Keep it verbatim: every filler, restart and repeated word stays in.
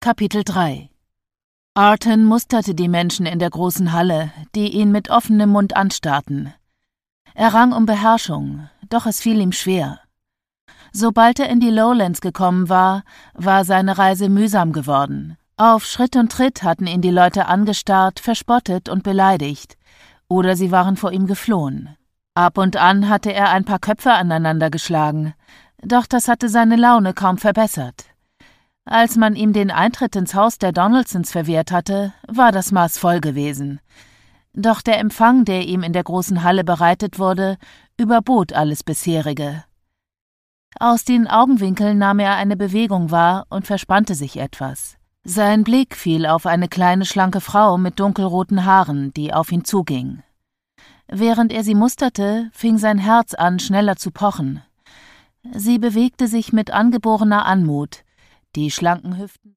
Kapitel drei. Arten musterte die Menschen in der großen Halle, die ihn mit offenem Mund anstarrten. Er rang um Beherrschung, doch es fiel ihm schwer. Sobald er in die Lowlands gekommen war, war seine Reise mühsam geworden. Auf Schritt und Tritt hatten ihn die Leute angestarrt, verspottet und beleidigt, oder sie waren vor ihm geflohen. Ab und an hatte er ein paar Köpfe aneinander geschlagen, doch das hatte seine Laune kaum verbessert. Als man ihm den Eintritt ins Haus der Donaldsons verwehrt hatte, war das Maß voll gewesen. Doch der Empfang, der ihm in der großen Halle bereitet wurde, überbot alles bisherige. Aus den Augenwinkeln nahm er eine Bewegung wahr und verspannte sich etwas. Sein Blick fiel auf eine kleine, schlanke Frau mit dunkelroten Haaren, die auf ihn zuging. Während er sie musterte, fing sein Herz an, schneller zu pochen. Sie bewegte sich mit angeborener Anmut, die schlanken Hüften